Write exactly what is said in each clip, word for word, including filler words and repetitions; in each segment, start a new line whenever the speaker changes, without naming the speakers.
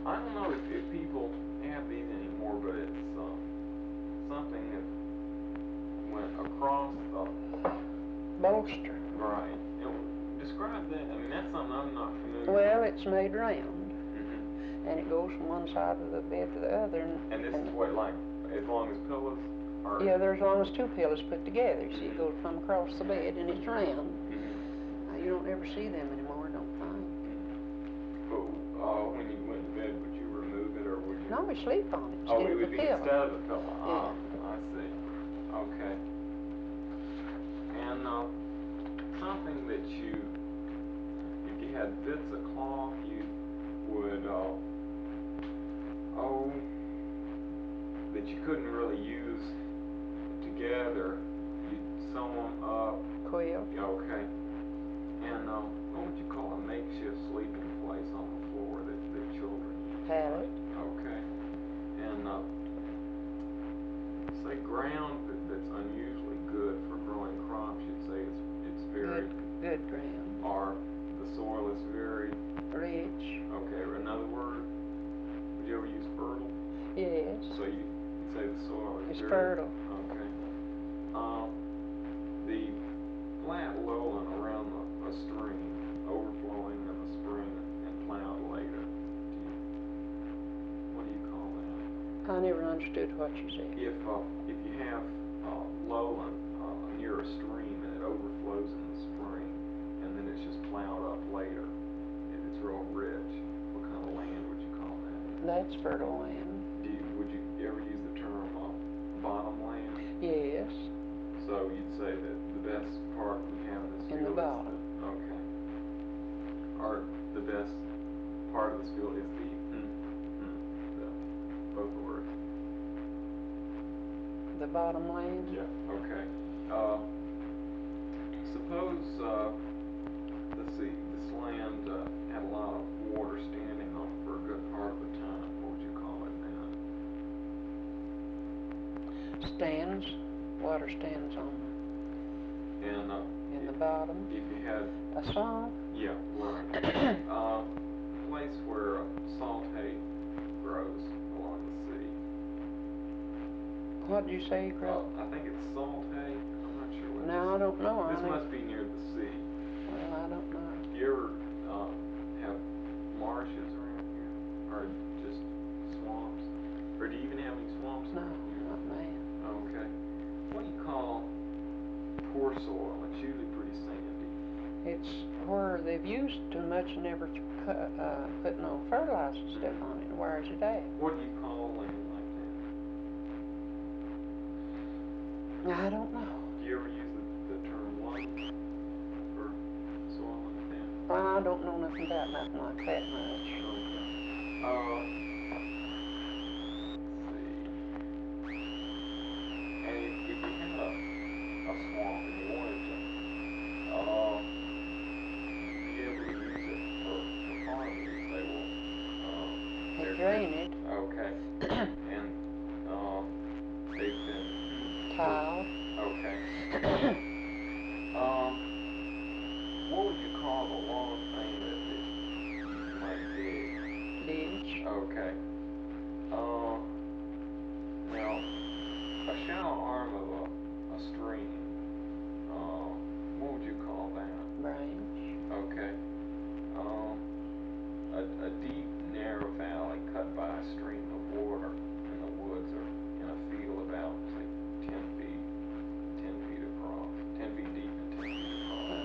I don't know if, if people have these anymore, but it's um, something that went across the
bolster.
Right. And describe that. I mean, that's something I'm not familiar
Well,
with.
it's made round,
Mm-hmm.
and it goes from one side of the bed to the other. And,
And this
and
is what, like, as long as pillows are...
Yeah, there's as long as two pillows put together.
Mm-hmm.
See, it goes from across the bed, and it's round.
Mm-hmm.
Now, you don't ever see them anymore, I don't think.
But uh, when you went to bed, would you remove it, or would you...
No, we sleep on it
Oh,
instead
it
of
would
the
be
pillow.
instead of the pillow.
Yeah.
Ah, I see. Okay. And uh, something that you, if you had bits of cloth, you would, uh, oh, that you couldn't really use together, you'd sew them up.
Quilt.
Yeah, okay. And uh, what would you call a makeshift sleeping place on the floor that, that children use?
Pallet.
Okay. And uh, say ground that, that's unusually good for growing crops, you'd say it's it's very
Good, good ground.
Or the soil is very
Rich.
okay. Or another word, would you ever use fertile?
Yes.
So you you'd say the soil is
It's
very
fertile.
Okay. Um, the flat lowland around the, a stream, overflowing in the spring and plowed later. Do you, what do you call that?
I never understood what you said.
If uh, if you have uh, lowland uh, near a stream and it overflows in the spring, and then it's just plowed up later, and it's real rich, what kind of land would you call that?
That's fertile land.
Do you, would you ever use the term uh, bottom land?
Yes.
So you'd say that the best part we have in this
In
field
the bottom.
is the, okay. Or the best part of this field is the, mm, mm, the both words.
The bottom land?
Yeah, okay. Uh, suppose, uh, let's see, this land uh, had a lot of water standing on it for a good part of the time. What would you call it then?
Stands. Water stands on
And uh,
in
if,
the bottom.
if you had
A swamp?
yeah, right. uh, place where uh, salt hay grows along the sea.
What did you say, Greg?
Uh, I think it's salt hay. I'm not sure what.
No, I don't know.
This
I
must be near the sea.
Well, I don't know.
Do you ever uh, have marshes around here, or just swamps, or do you even have any swamps
No,
around here?
not man.
Okay. What do you call poor soil? It's usually pretty sandy.
It's where they've used too much and never cut, uh, put no fertilizer stuff on it. And where's it at?
What do you call land like that?
I don't know.
Do you ever use the, the term loam for soil like that?
Well, I don't know nothing about nothing like that much.
Okay. Uh, let's see. And if, if you had a, a swamp and you wanted to, uh, be able to use it for, for farming, you say, well, uh,
They
they're
drain it.
Okay. And, uh, they've been
Tile.
Okay. um, what would you call the long thing that, that you might dig?
Ditch.
Okay. Uh, now, a shallow arm of a, a stream, uh, what would you call that?
Branch.
Okay. Um, a, a deep, narrow valley cut by a stream of water, and the woods are in a field about, say, ten feet, ten feet across, ten feet deep and ten feet across.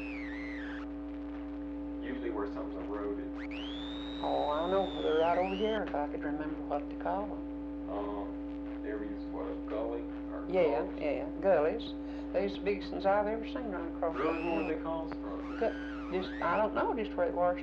Usually where something's eroded.
Oh, I know. They're right over here if I could remember what to call them.
Um, they ever use what, a gully or
Yeah,
gulch?
yeah. Gullies. They're the biggest ones I've ever seen run across.
Really,
the
what are they
water.
called from?
Gu- Just, I don't know just where it was.